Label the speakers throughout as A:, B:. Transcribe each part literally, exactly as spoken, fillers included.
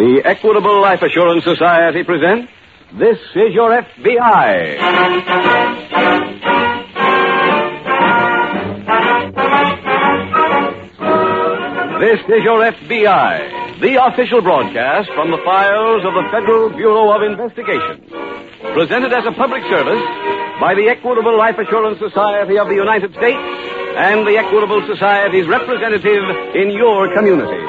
A: The Equitable Life Assurance Society presents This Is Your F B I. This is Your F B I, the official broadcast from the files of the Federal Bureau of Investigation. Presented as a public service by the Equitable Life Assurance Society of the United States and the Equitable Society's representative in your community.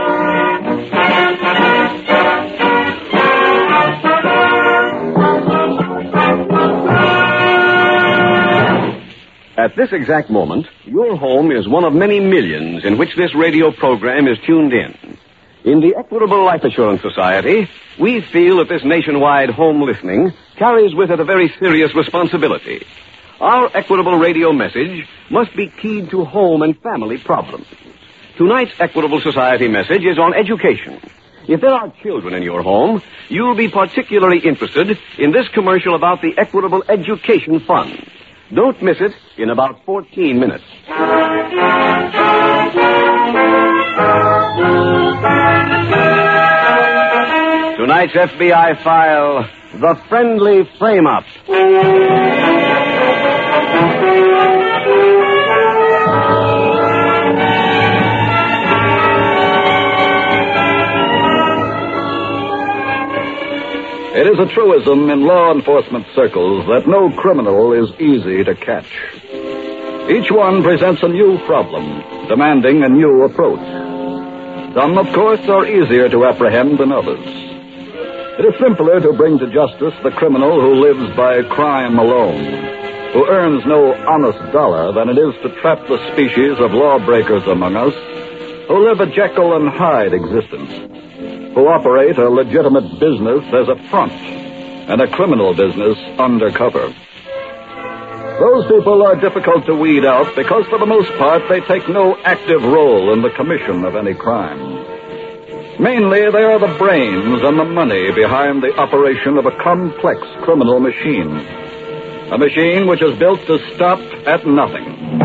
A: At this exact moment, your home is one of many millions in which this radio program is tuned in. In the Equitable Life Assurance Society, we feel that this nationwide home listening carries with it a very serious responsibility. Our Equitable radio message must be keyed to home and family problems. Tonight's Equitable Society message is on education. If there are children in your home, you'll be particularly interested in this commercial about the Equitable Education Fund. Don't miss it in about fourteen minutes. Tonight's F B I file, The Friendly Frame-Up.
B: It is a truism in law enforcement circles that no criminal is easy to catch. Each one presents a new problem, demanding a new approach. Some, of course, are easier to apprehend than others. It is simpler to bring to justice the criminal who lives by crime alone, who earns no honest dollar, than it is to trap the species of lawbreakers among us who live a Jekyll and Hyde existence, who operate a legitimate business as a front and a criminal business undercover. Those people are difficult to weed out because, for the most part, they take no active role in the commission of any crime. Mainly, they are the brains and the money behind the operation of a complex criminal machine. A machine which is built to stop at nothing.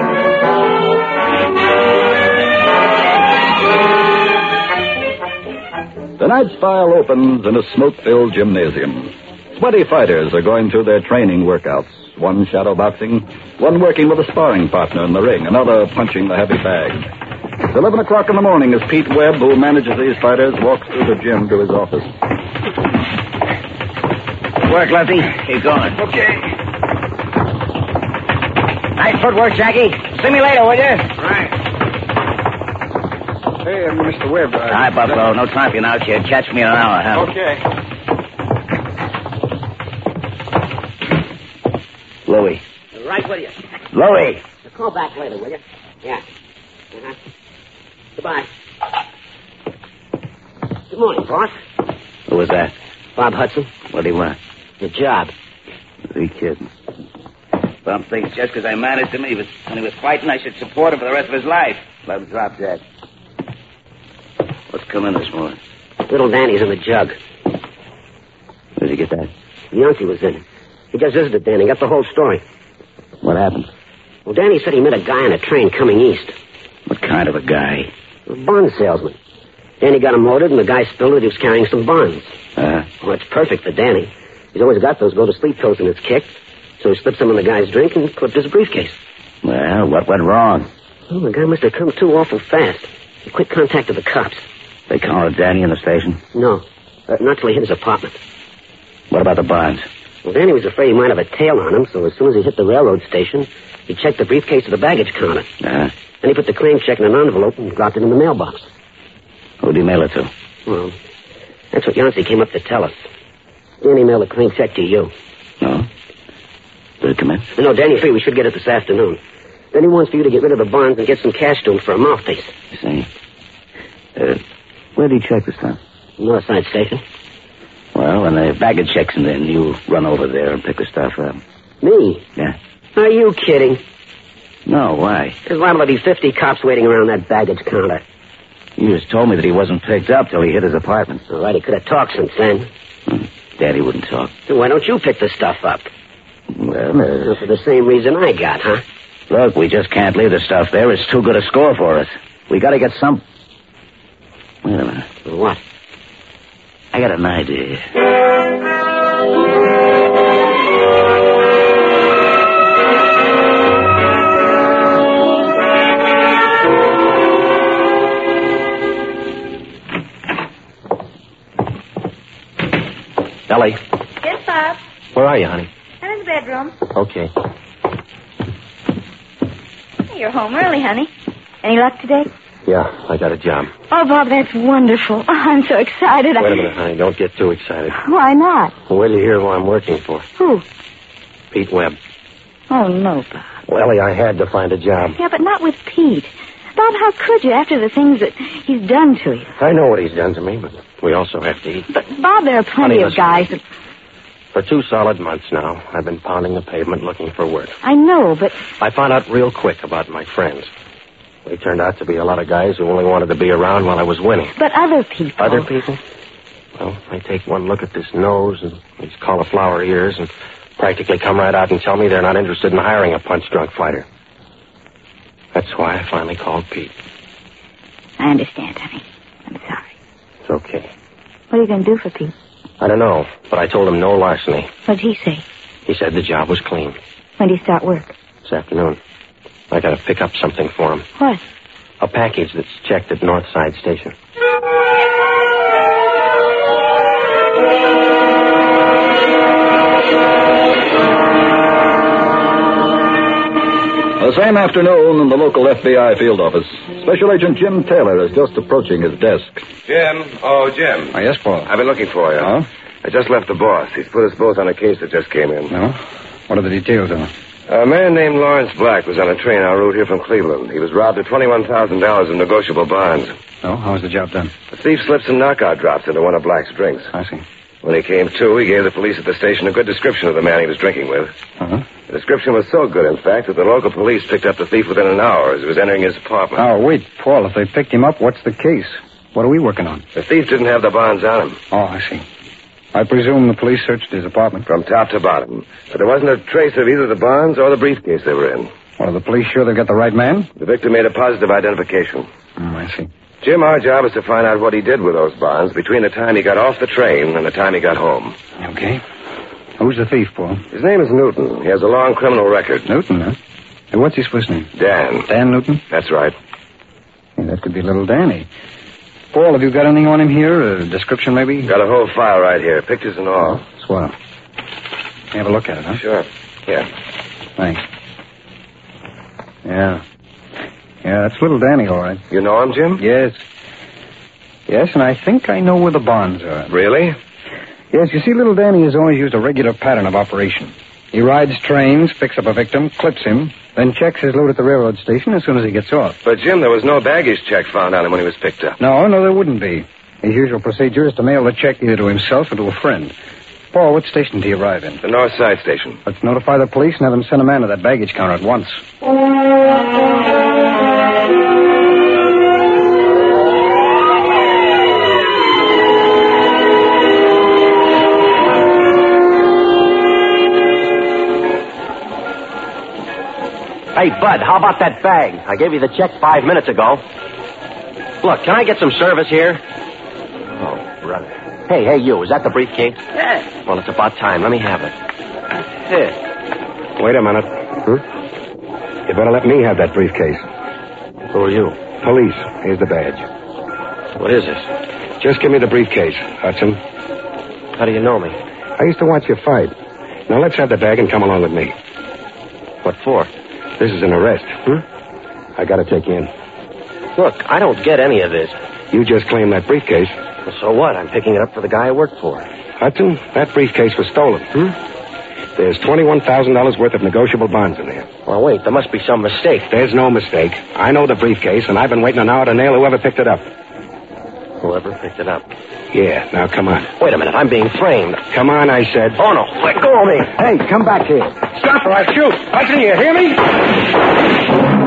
B: Tonight's file opens in a smoke-filled gymnasium. Twenty fighters are going through their training workouts. One shadow boxing, one working with a sparring partner in the ring, another punching the heavy bag. It's eleven o'clock in the morning as Pete Webb, who manages these fighters, walks through the gym to his office.
C: Work, Lefty. Keep going.
D: Okay.
C: Nice footwork, Jackie. See me later, will you?
D: Right. Hey, uh, Mister Webb. Uh,
C: All right, Buffalo. No time for you now, kid. Catch me in an hour, huh?
D: Okay.
C: Louie.
E: Right with you.
C: Louie.
E: So call back later, will you? Yeah. Uh-huh. Goodbye. Good morning, boss.
C: Who was that?
E: Bob Hudson.
C: What do you want?
E: The job.
C: Is he kidding? Bump thinks just because I managed him, he was, when he was fighting, I should support him for the rest of his life. Let him drop that. What's coming this morning?
E: Little Danny's in the jug.
C: Where'd you get that?
E: Yankee was in. He just visited Danny, got the whole story.
C: What happened?
E: Well, Danny said he met a guy on a train coming east.
C: What kind of a guy?
E: A bond salesman. Danny got him loaded, and the guy spilled that he was carrying some bonds.
C: Uh-huh.
E: Well, it's perfect for Danny. He's always got those go-to-sleep pills in his kick. So he slipped some in the guy's drink and clipped his briefcase.
C: Well, what went wrong?
E: Well, the guy must have come to awful fast. He quick contacted the cops.
C: They called Danny in the station?
E: No, uh, not till he hit his apartment.
C: What about the bonds?
E: Well, Danny was afraid he might have a tail on him, so as soon as he hit the railroad station, he checked the briefcase at the baggage counter.
C: Uh-huh.
E: Then he put the claim check in an envelope and dropped it in the mailbox.
C: Who'd he mail it to?
E: Well, that's what Yancey came up to tell us. Danny mailed the claim check to you.
C: No? Did it come in?
E: No, Danny figured we should get it this afternoon. Then he wants for you to get rid of the bonds and get some cash to him for a mouthpiece.
C: I see. Uh, where did he check this time?
E: North Side Station.
C: Well, when the baggage check's in, then you run over there and pick the stuff up.
E: Me?
C: Yeah.
E: Are you kidding?
C: No, why?
E: There's liable to be fifty cops waiting around that baggage counter.
C: You just told me that he wasn't picked up till he hit his apartment.
E: All right, he could have talked since then.
C: Hmm. Daddy wouldn't talk.
E: So why don't you pick the stuff up?
C: Well, uh...
E: For the same reason I got, huh?
C: Look, we just can't leave the stuff there. It's too good a score for us. We gotta get some... Wait a minute.
E: What?
C: I got an idea.
D: Ellie,
F: Yes, Bob.
D: where are you, honey?
F: I'm in the bedroom.
D: Okay.
F: Hey, you're home early, honey. Any luck today?
D: Yeah, I got a job.
F: Oh, Bob, that's wonderful. Oh, I'm so excited. I...
D: Wait a minute, honey. Don't get too excited.
F: Why not?
D: Wait till you hear who I'm working for.
F: Who?
D: Pete Webb.
F: Oh, no, Bob.
D: Well, Ellie, I had to find a job.
F: Yeah, but not with Pete. Bob, how could you after the things that he's done to you?
D: I know what he's done to me, but we also have to eat.
F: But, Bob, there are plenty
D: Honey,
F: of
D: listen.
F: guys that...
D: For two solid months now, I've been pounding the pavement looking for work.
F: I know, but...
D: I found out real quick about my friends. They turned out to be a lot of guys who only wanted to be around while I was winning.
F: But other people...
D: Other people? Well, they take one look at this nose and these cauliflower ears and practically come right out and tell me they're not interested in hiring a punch-drunk fighter. That's why I finally called Pete.
F: I understand, honey. I'm sorry.
D: It's okay.
F: What are you going to do for Pete?
D: I don't know, but I told him no larceny.
F: What did he say?
D: He said the job was clean.
F: When do you start work?
D: This afternoon. I gotta pick up something for him.
F: What?
D: A package that's checked at Northside Station.
B: The same afternoon in the local F B I field office, Special Agent Jim Taylor is just approaching his desk.
A: Jim. Oh, Jim.
G: Oh, yes, Paul.
A: I've been looking for you.
G: Oh?
A: I just left the boss. He's put us both on a case that just came in.
G: No? What are the details of it?
A: A man named Lawrence Black was on a train en route here from Cleveland. He was robbed of twenty-one thousand dollars in negotiable bonds.
G: Oh, how was the job done?
A: The thief slipped some knockout drops into one of Black's drinks.
G: I see.
A: When he came to, he gave the police at the station a good description of the man he was drinking with.
G: Uh-huh.
A: The description was so good, in fact, that the local police picked up the thief within an hour as he was entering his apartment.
G: Oh, wait, Paul, if they picked him up, what's the case? What are we working on?
A: The thief didn't have the bonds on him.
G: Oh, I see. I presume the police searched his apartment.
A: From top to bottom. But there wasn't a trace of either the bonds or the briefcase they were in.
G: Well, are the police sure they've got the right man?
A: The victim made a positive identification.
G: Mm, I see.
A: Jim, our job is to find out what he did with those bonds between the time he got off the train and the time he got home.
G: Okay. Who's the thief, Paul?
A: His name is Newton. He has a long criminal record.
G: Newton, huh? Hey, what's his first name?
A: Dan.
G: Dan Newton?
A: That's right.
G: Hey, that could be little Danny. Paul, have you got anything on him here? A description, maybe?
A: Got a whole file right here, pictures and all.
G: Oh, swell. Have a look at it, huh?
A: Sure. Here.
G: Thanks. Yeah. Yeah, that's little Danny, all right.
A: You know him, Jim?
G: Yes. Yes, and I think I know where the bonds are.
A: Really?
G: Yes, you see, little Danny has always used a regular pattern of operation. He rides trains, picks up a victim, clips him, then checks his load at the railroad station as soon as he gets off.
A: But, Jim, there was no baggage check found on him when he was picked up.
G: No, no, there wouldn't be. His usual procedure is to mail the check either to himself or to a friend. Paul, what station do you arrive in?
A: The North Side Station.
G: Let's notify the police and have them send a man to that baggage counter at once.
D: Hey, Bud, how about that bag? I gave you the check five minutes ago. Look, can I get some service here? Oh, brother. Hey, hey, you, is that the briefcase?
C: Yeah.
D: Well, it's about time. Let me have it.
C: Here.
G: Wait a minute. Hmm? You better let me have that briefcase.
D: Who are you?
G: Police. Here's the badge.
D: What is this?
G: Just give me the briefcase, Hudson.
D: How do you know me?
G: I used to watch you fight. Now let's have the bag and come along with me.
D: What for?
G: This is an arrest. Hmm? I gotta take you in.
D: Look, I don't get any of this.
G: You just claimed that briefcase.
D: Well, so what? I'm picking it up for the guy I work for.
G: Hudson, that briefcase was stolen. Hmm? There's twenty-one thousand dollars worth of negotiable bonds in there.
D: Well, wait, there must be some mistake.
G: There's no mistake. I know the briefcase, and I've been waiting an hour to nail whoever picked it up.
D: Whoever picked it up.
G: Yeah, now come on.
D: Wait a minute, I'm being framed.
G: Come on, I said.
D: Oh, no, let go of me.
G: Hey, come back here.
D: Stop or I shoot. Hudson, you hear me?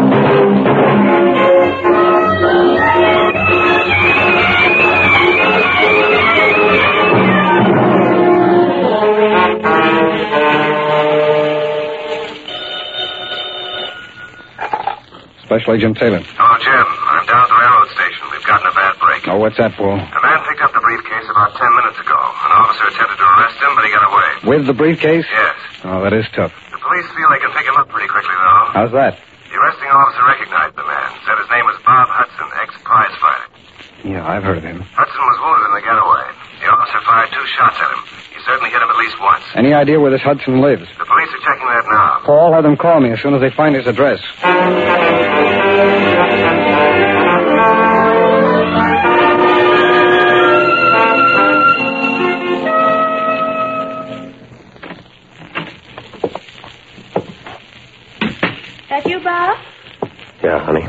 G: Special Agent Taylor.
A: Hello, Jim. I'm down at the railroad station. We've gotten a bad break.
G: Oh, what's that, Paul?
A: A man picked up the briefcase
H: briefcase about ten minutes ago. An officer attempted to arrest him, but he got away.
G: With the briefcase?
H: Yes.
G: Oh, that is tough.
H: The police feel they can pick him up pretty quickly, though.
G: How's that?
H: The arresting officer recognized the man. Said his name was Bob Hudson, ex-prize fighter.
G: Yeah, I've heard of him.
H: Hudson was wounded in the getaway. The officer fired two shots at him. He certainly hit him at least once.
G: Any idea where this Hudson lives?
H: The police are checking that now.
G: Paul, have them call me as soon as they find his address.
F: That you, Bob?
D: Yeah, honey.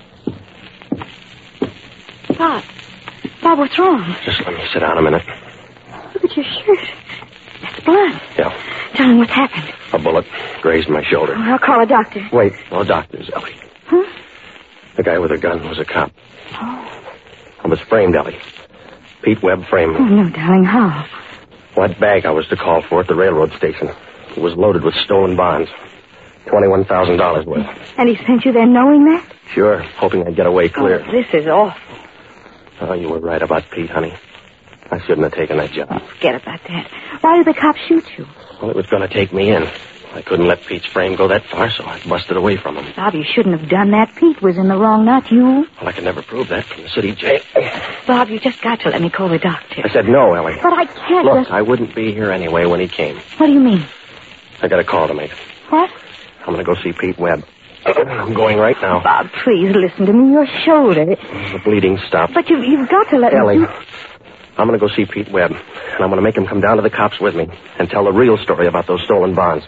F: Bob. Bob, what's wrong?
D: Just let me sit down a minute.
F: Look at your shirt. That's blood.
D: Yeah.
F: Tell me what's happened.
D: A bullet grazed my shoulder.
F: Oh, I'll call a doctor.
D: Wait, no doctors, Ellie.
F: Huh?
D: The guy with the gun was a cop.
F: Oh.
D: I was framed, Ellie. Pete Webb framed
F: Oh,
D: me.
F: no, darling, how?
D: That bag I was to call for at the railroad station. It was loaded with stolen bonds. twenty-one thousand dollars worth.
F: And he sent you there knowing that?
D: Sure, hoping I'd get away clear.
F: Oh, this is awful.
D: Oh, you were right about Pete, honey. I shouldn't have taken that job.
F: Forget about that. Why did the cops shoot you?
D: Well, it was going to take me in. I couldn't let Pete's frame go that far, so I busted away from him.
F: Bob, you shouldn't have done that. Pete was in the wrong, not you.
D: Well, I could never prove that from the city jail.
F: Bob, you just got to let me call the doctor.
D: I said no, Ellie.
F: But I can't
D: Look,
F: just...
D: I wouldn't be here anyway when he came.
F: What do you mean?
D: I got a call to make.
F: What?
D: I'm going to go see Pete Webb. I'm going right now.
F: Bob, please listen to me. Your shoulder.
D: The bleeding stopped.
F: But you've, you've got to let
D: Ellie,
F: me...
D: I'm going to go see Pete Webb, and I'm going to make him come down to the cops with me and tell the real story about those stolen bonds.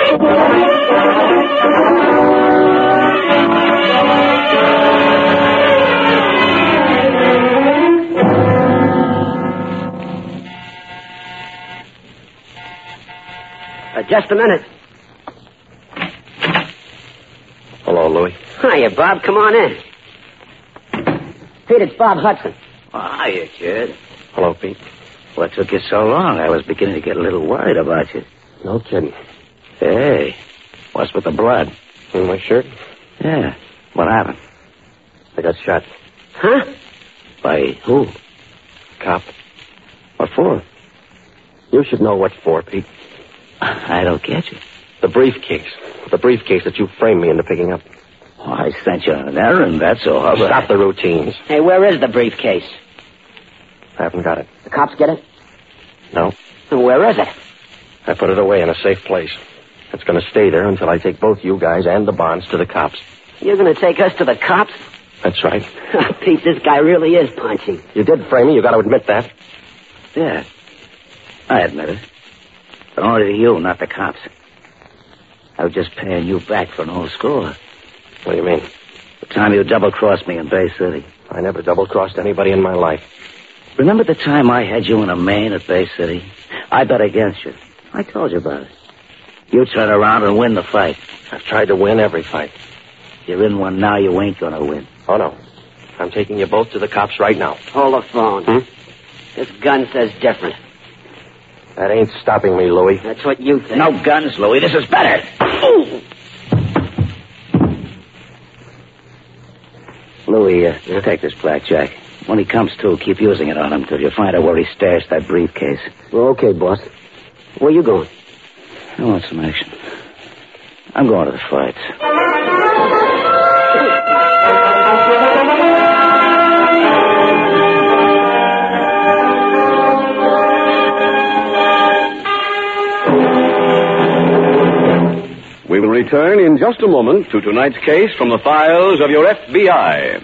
E: Uh, just a minute.
D: Hello, Louie.
E: Hiya, Bob. Come on in. Pete, it's Bob Hudson.
C: Oh, hiya, kid.
D: Hello, Pete.
C: What took you so long? I was beginning to get a little worried about you.
D: No kidding.
C: Hey, what's with the blood?
D: In my shirt?
C: Yeah. What happened?
D: I got shot.
E: Huh?
C: By who?
D: Cop.
C: What for?
D: You should know what for, Pete.
C: I don't get you.
D: The briefcase. The briefcase that you framed me into picking up.
C: Oh, I sent you on an errand, that's all. But...
D: Stop the routines.
E: Hey, where is the briefcase?
D: I haven't got it.
E: The cops get it?
D: No.
E: Where is it?
D: I put it away in a safe place. It's going to stay there until I take both you guys and the bonds to the cops.
E: You're going to take us to the cops?
D: That's right.
E: Pete, this guy really is punchy.
D: You did frame me. You got to admit that.
C: Yeah. I admit it. But only to you, not the cops. I was just paying you back for an old score.
D: What do you mean?
C: The time you double-crossed me in Bay City.
D: I never double-crossed anybody in my life.
C: Remember the time I had you in a main at Bay City? I bet against you. I told you about it. You turn around and win the fight.
D: I've tried to win every fight.
C: You're in one now, you ain't gonna win.
D: Oh, no. I'm taking you both to the cops right now.
E: Hold the phone.
D: Hmm?
E: This gun says different.
D: That ain't stopping me, Louie.
E: That's what you think.
C: No guns, Louie. This is better.
E: Ooh.
C: Louie, uh, take this blackjack. When he comes to, keep using it on him till you find out where he stashed that briefcase.
E: Well, okay, boss. Where you going?
C: I want some action. I'm going to the fights.
A: We will return in just a moment to tonight's case from the files of your F B I.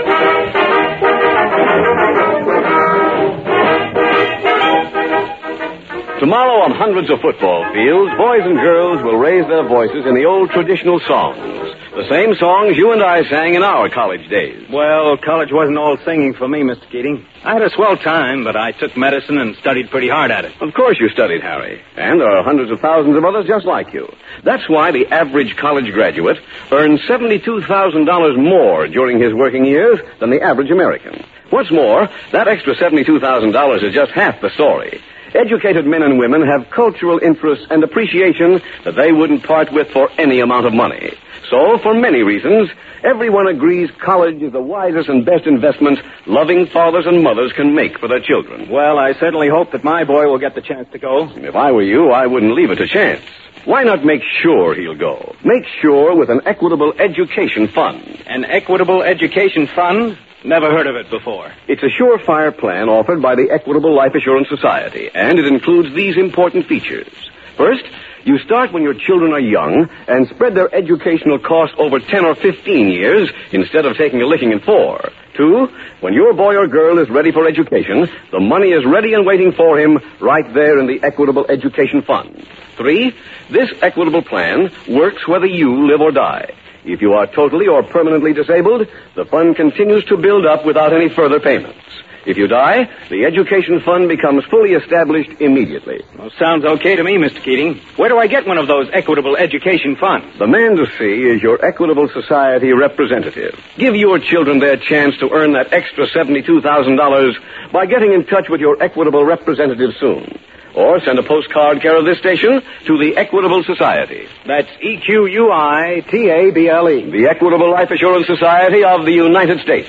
A: Tomorrow on hundreds of football fields, boys and girls will raise their voices in the old traditional songs. The same songs you and I sang in our college days.
I: Well, college wasn't all singing for me, Mister Keating. I had a swell time, but I took medicine and studied pretty hard at it.
A: Of course you studied, Harry. And there are hundreds of thousands of others just like you. That's why the average college graduate earns seventy-two thousand dollars more during his working years than the average American. What's more, that extra seventy-two thousand dollars is just half the story. Educated men and women have cultural interests and appreciation that they wouldn't part with for any amount of money. So, for many reasons, Everyone agrees college is the wisest and best investment loving fathers and mothers can make for their children.
I: Well, I certainly hope that my boy will get the chance to go.
A: If I were you, I wouldn't leave it to chance. Why not make sure he'll go? Make sure with an Equitable Education Fund.
I: An Equitable Education Fund? Never heard of it before.
A: It's a surefire plan offered by the Equitable Life Assurance Society, and it includes these important features. First, you start when your children are young and spread their educational costs over ten or fifteen years instead of taking a licking in four. Two, when your boy or girl is ready for education, the money is ready and waiting for him right there in the Equitable Education Fund. Three, this Equitable plan works whether you live or die. If you are totally or permanently disabled, the fund continues to build up without any further payments. If you die, the education fund becomes fully established immediately.
I: Well, sounds okay to me, Mister Keating. Where do I get one of those Equitable Education Funds?
A: The man to see is your Equitable Society representative. Give your children their chance to earn that extra seventy-two thousand dollars by getting in touch with your Equitable representative soon. Or send a postcard care of this station to the Equitable Society.
I: That's E Q U I T A B L E.
A: The Equitable Life Assurance Society of the United States.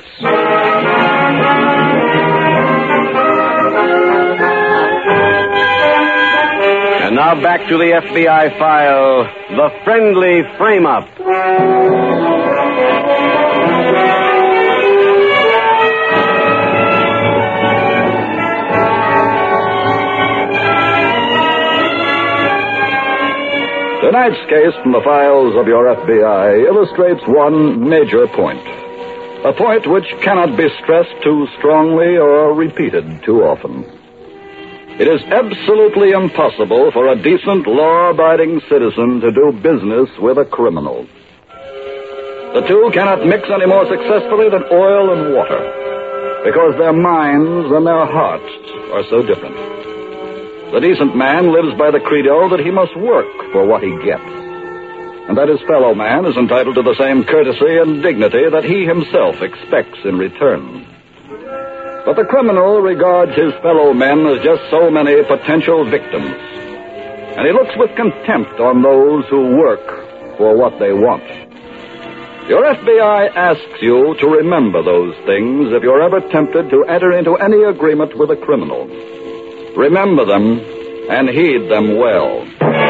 A: And now back to the F B I file, The Friendly Frame-Up.
B: Tonight's case from the files of your F B I illustrates one major point. A point which cannot be stressed too strongly or repeated too often. It is absolutely impossible for a decent, law-abiding citizen to do business with a criminal. The two cannot mix any more successfully than oil and water, because their minds and their hearts are so different. The decent man lives by the credo that he must work for what he gets, and that his fellow man is entitled to the same courtesy and dignity that he himself expects in return. But the criminal regards his fellow men as just so many potential victims, and he looks with contempt on those who work for what they want. Your F B I asks you to remember those things if you're ever tempted to enter into any agreement with a criminal. Remember them and heed them well.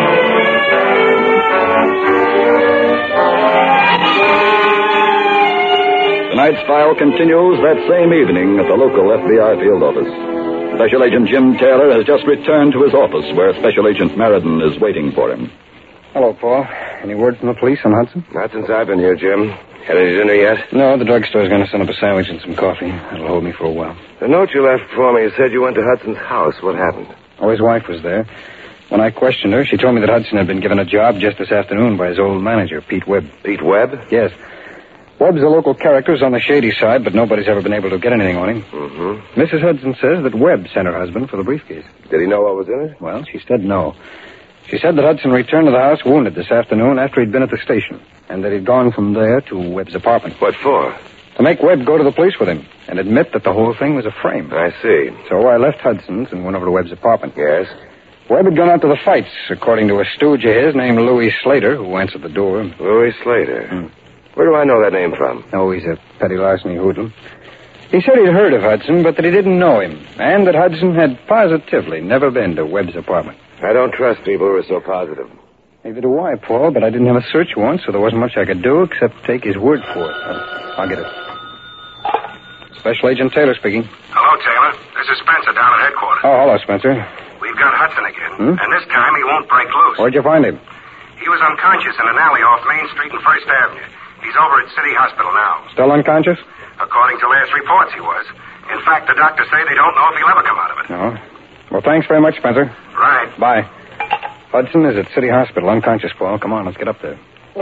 B: Tonight's file continues that same evening at the local F B I field office. Special Agent Jim Taylor has just returned to his office where Special Agent Meriden is waiting for him.
G: Hello, Paul. Any word from the police on Hudson?
D: Not since I've been here, Jim. Had any dinner yet?
G: No, the drugstore's going to send up a sandwich and some coffee. That'll hold me for a while.
D: The note you left for me said you went to Hudson's house. What happened?
G: Oh, his wife was there. When I questioned her, she told me that Hudson had been given a job just this afternoon by his old manager, Pete Webb.
D: Pete Webb?
G: Yes. Webb's a local character, is on the shady side, but nobody's ever been able to get anything on him.
D: Mm-hmm.
G: Missus Hudson says that Webb sent her husband for the briefcase.
D: Did he know what was in it?
G: Well, she said no. She said that Hudson returned to the house wounded this afternoon after he'd been at the station, and that he'd gone from there to Webb's apartment.
D: What for?
G: To make Webb go to the police with him and admit that the whole thing was a frame.
D: I see.
G: So I left Hudson's and went over to Webb's apartment.
D: Yes?
G: Webb had gone out to the fights, according to a stooge of his named Louis Slater, who answered the door.
D: Louis Slater.
G: Hmm.
D: Where do I know that name from?
G: Oh, he's a petty larceny hoodlum. He said he'd heard of Hudson, but that he didn't know him, and that Hudson had positively never been to Webb's apartment.
D: I don't trust people who are so positive.
G: Neither do I, Paul, but I didn't have a search warrant, so there wasn't much I could do except take his word for it. I'll, I'll get it. Special Agent Taylor speaking.
H: Hello, Taylor. This is Spencer down at headquarters.
G: Oh, hello, Spencer.
H: We've got Hudson again,
G: Hmm?
H: and this time he won't break loose.
G: Where'd you find him?
H: He was unconscious in an alley off Main Street and First Avenue. He's over at City Hospital now.
G: Still unconscious?
H: According to last reports, he was. In fact, the doctors say they don't know if he'll ever come out of it.
G: No. Well, thanks very much, Spencer.
H: Right.
G: Bye. Hudson is at City Hospital, unconscious, Paul. Come on, let's get up there.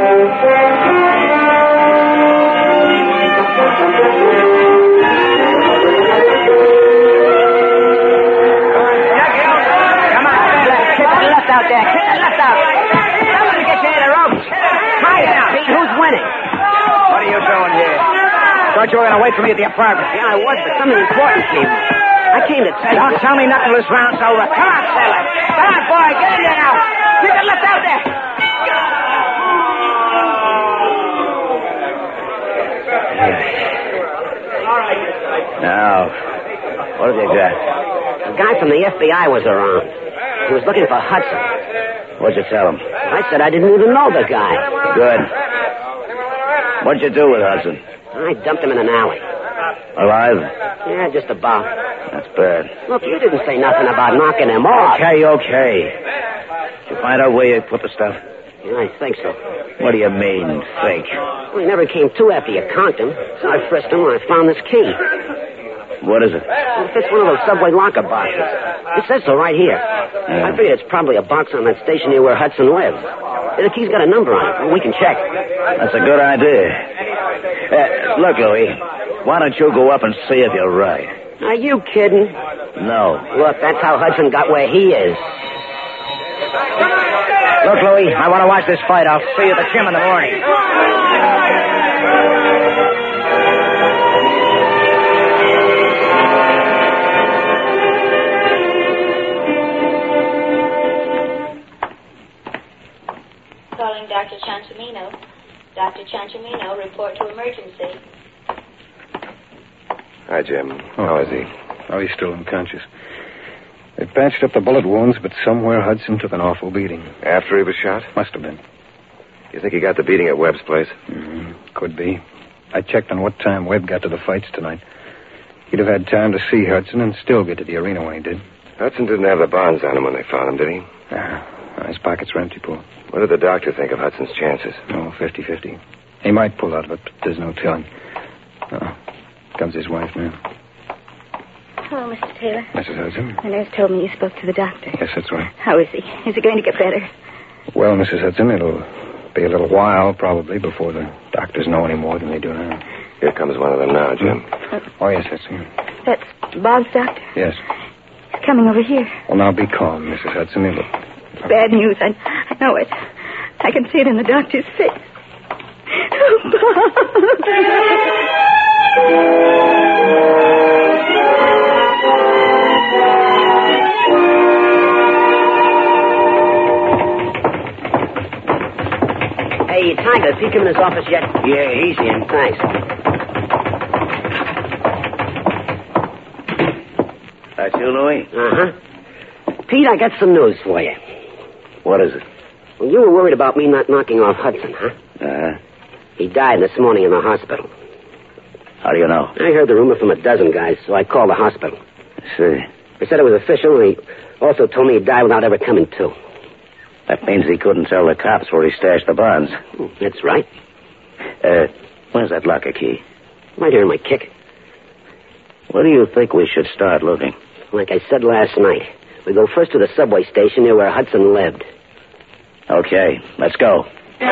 E: Out there. Kick the left out. Somebody get you in the ropes. Hi now, Pete. Who's winning?
C: What are you doing here? Thought you were going to wait for me at the apartment.
E: Yeah, I was, but something important came. I came to tell you.
C: Don't tell me nothing till this round's over. Come on, sailor. Come on, boy. Get in there now. Kick the left out there. Now, what have you got?
E: A guy from the F B I was around. He was looking for Hudson.
C: What'd you tell him?
E: I said I didn't even know the guy.
C: Good. What'd you do with Hudson?
E: I dumped him in an alley.
C: Alive?
E: Yeah, just about.
C: That's bad.
E: Look, you didn't say nothing about knocking him off.
C: Okay, okay. Did you find out where you put the stuff?
E: Yeah, I think so.
C: What do you mean, think?
E: Well, he never came to after you conked him. So I frisked him and I found this key.
C: What is it?
E: Well, it fits one of those subway locker boxes. It says so right here.
C: Yeah.
E: I figure it's probably a box on that station near where Hudson lives. The key's got a number on it. We can check.
C: That's a good idea. Uh, look, Louis, why don't you go up and see if you're right?
E: Are you kidding?
C: No.
E: Look, that's how Hudson got where he is.
C: Look, Louis, I want to watch this fight. I'll see you at the gym in the morning.
J: Calling Doctor Ciancimino. Doctor Ciancimino, report to emergency.
K: Hi, Jim. How is he?
G: Oh, he's still unconscious. They patched up the bullet wounds, but somewhere Hudson took an awful beating.
K: After he was shot?
G: Must have been.
K: You think he got the beating at Webb's place?
G: Mm, could be. I checked on what time Webb got to the fights tonight. He'd have had time to see Hudson and still get to the arena when he did.
K: Hudson didn't have the bonds on him when they found him, did he?
G: Ah, his pockets were empty, Paul.
K: What did the doctor think of Hudson's chances?
G: Oh, fifty-fifty. He might pull out of it, but there's no telling. Oh, comes his wife now.
F: Hello, Mister Taylor.
G: Missus Hudson?
F: The nurse told me you spoke to the doctor.
G: Yes, that's right.
F: How is he? Is he going to get better?
G: Well, Missus Hudson, it'll be a little while, probably, before the doctors know any more than they do now.
K: Here comes one of them now, Jim.
F: Uh,
G: Oh, yes, that's him.
F: That's Bob's doctor?
G: Yes.
F: He's coming over here.
G: Well, now be calm, Missus Hudson. It'll...
F: It's bad news. I, I know it. I can see it in the doctor's face. Oh,
E: Hey, Tiger, has he come in his office yet?
C: Yeah, he's in.
E: Thanks.
C: That's you, Louis?
E: Uh-huh. Pete, I got some news for you.
C: What is it?
E: Well, you were worried about me not knocking off Hudson, huh?
C: Uh-huh.
E: He died this morning in the hospital.
C: How do you know?
E: I heard the rumor from a dozen guys, so I called the hospital.
C: I see.
E: They said it was official, and he also told me he'd die without ever coming to.
C: That means he couldn't tell the cops where he stashed the bonds.
E: Oh, that's right.
C: Uh, where's that locker key?
E: Right here in my kick.
C: Where do you think we should start looking?
E: Like I said last night, we go first to the subway station near where Hudson lived.
C: Okay, let's go.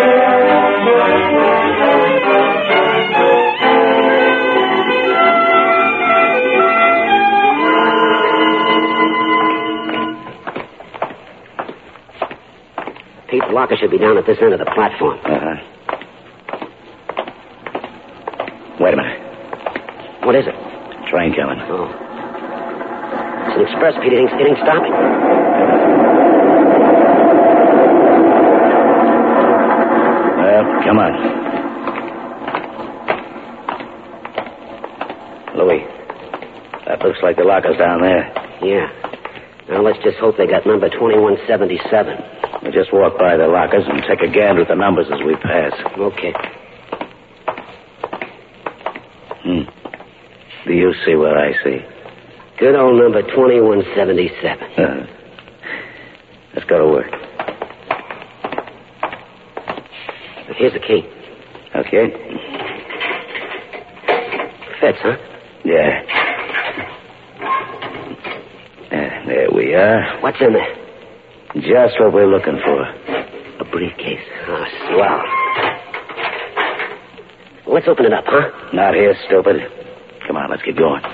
E: Pete, the locker should be down at this end of the platform.
C: Uh-huh. Wait a minute.
E: What is it?
C: Train coming.
E: Oh. It's an express, Pete. It ain't, it ain't stopping.
C: Well, come on. Louis, that looks like the locker's down there.
E: Yeah. Now, let's just hope they got number twenty-one seventy-seven.
C: We'll just walk by the lockers and take a gander at the numbers as we pass.
E: Okay.
C: Hmm. Do you see what I see?
E: Good old number twenty-one seventy-seven.
C: Uh, let's go to work.
E: Here's the key.
C: Okay.
E: Fits, huh?
C: Yeah. Uh, there we are.
E: What's in there?
C: Just what we're looking for.
E: A briefcase. Oh, swell. Let's open it up, huh?
C: Not here, stupid. Come on, let's get going.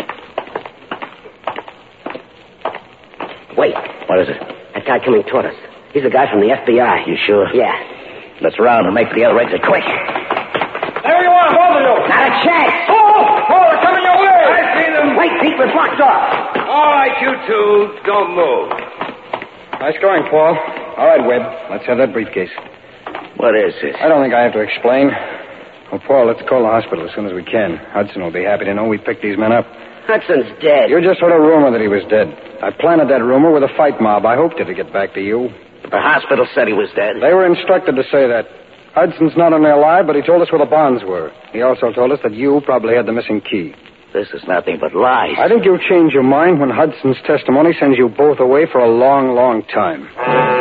E: Wait.
C: What is it?
E: That guy coming toward us. He's the guy from the F B I.
C: You sure?
E: Yeah.
C: Let's round and make for the other exit quick.
L: There you are, both of you.
E: Not a chance.
L: Oh, oh, they're coming your way.
H: I see them.
E: Wait, Pete, we're blocked off.
H: All right, you two, don't move.
G: Nice going, Paul. All right, Webb. Let's have that briefcase.
C: What is this?
G: I don't think I have to explain. Well, Paul, let's call the hospital as soon as we can. Hudson will be happy to know we picked these men up.
E: Hudson's dead.
G: You just heard a rumor that he was dead. I planted that rumor with a fight mob. I hoped it'd get back to you.
E: The hospital said he was dead.
G: They were instructed to say that. Hudson's not only alive, but he told us where the bonds were. He also told us that you probably had the missing key.
E: This is nothing but lies.
G: I think you'll change your mind when Hudson's testimony sends you both away for a long, long time.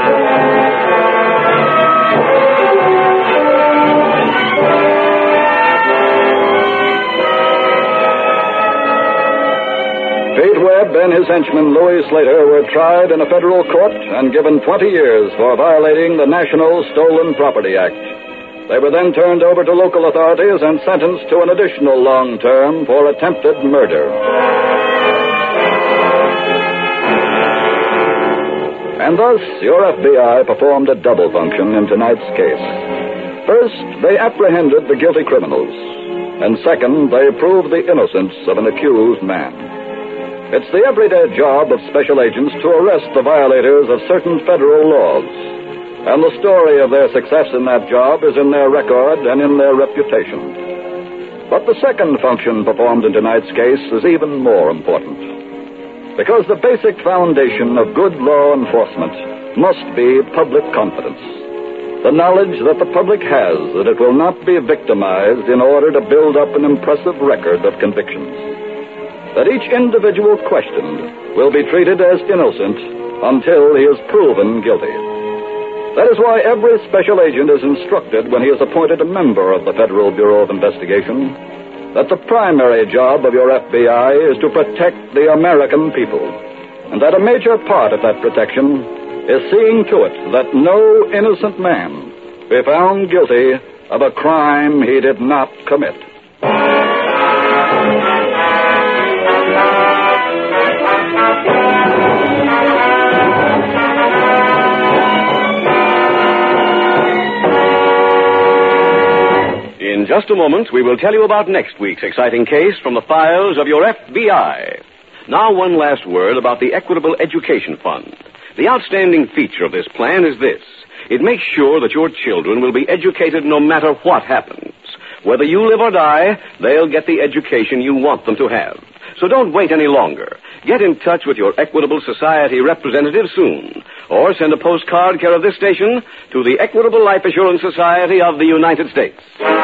B: Pete Webb and his henchman Louis Slater were tried in a federal court and given twenty years for violating the National Stolen Property Act. They were then turned over to local authorities and sentenced to an additional long term for attempted murder. And thus, your F B I performed a double function in tonight's case. First, they apprehended the guilty criminals. And second, they proved the innocence of an accused man. It's the everyday job of special agents to arrest the violators of certain federal laws. And the story of their success in that job is in their record and in their reputation. But the second function performed in tonight's case is even more important. Because the basic foundation of good law enforcement must be public confidence. The knowledge that the public has that it will not be victimized in order to build up an impressive record of convictions. That each individual questioned will be treated as innocent until he is proven guilty. That is why every special agent is instructed when he is appointed a member of the Federal Bureau of Investigation that the primary job of your F B I is to protect the American people, and that a major part of that protection is seeing to it that no innocent man be found guilty of a crime he did not commit.
A: In just a moment, we will tell you about next week's exciting case from the files of your F B I. Now, one last word about the Equitable Education Fund. The outstanding feature of this plan is this. It makes sure that your children will be educated no matter what happens. Whether you live or die, they'll get the education you want them to have. So don't wait any longer. Get in touch with your Equitable Society representative soon. Or send a postcard care of this station to the Equitable Life Assurance Society of the United States.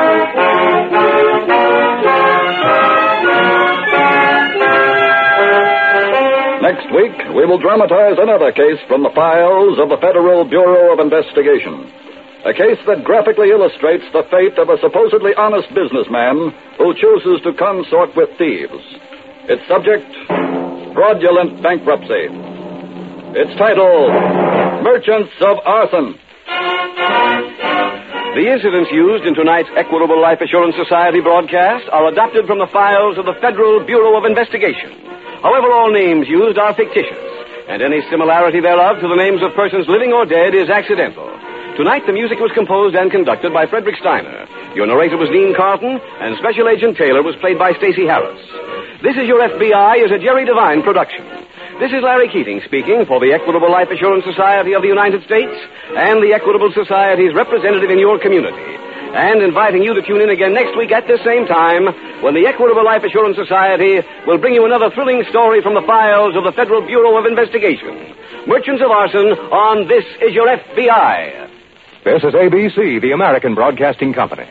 B: Next week, we will dramatize another case from the files of the Federal Bureau of Investigation. A case that graphically illustrates the fate of a supposedly honest businessman who chooses to consort with thieves. Its subject, fraudulent bankruptcy. Its title, Merchants of Arson.
A: The incidents used in tonight's Equitable Life Assurance Society broadcast are adopted from the files of the Federal Bureau of Investigation. However, all names used are fictitious, and any similarity thereof to the names of persons living or dead is accidental. Tonight, the music was composed and conducted by Frederick Steiner. Your narrator was Dean Carlton, and Special Agent Taylor was played by Stacey Harris. This is Your F B I is a Jerry Devine production. This is Larry Keating speaking for the Equitable Life Assurance Society of the United States and the Equitable Society's representative in your community, and inviting you to tune in again next week at this same time when the Equitable Life Assurance Society will bring you another thrilling story from the files of the Federal Bureau of Investigation. Merchants of Arson on This Is Your F B I.
M: This is A B C, the American Broadcasting Company.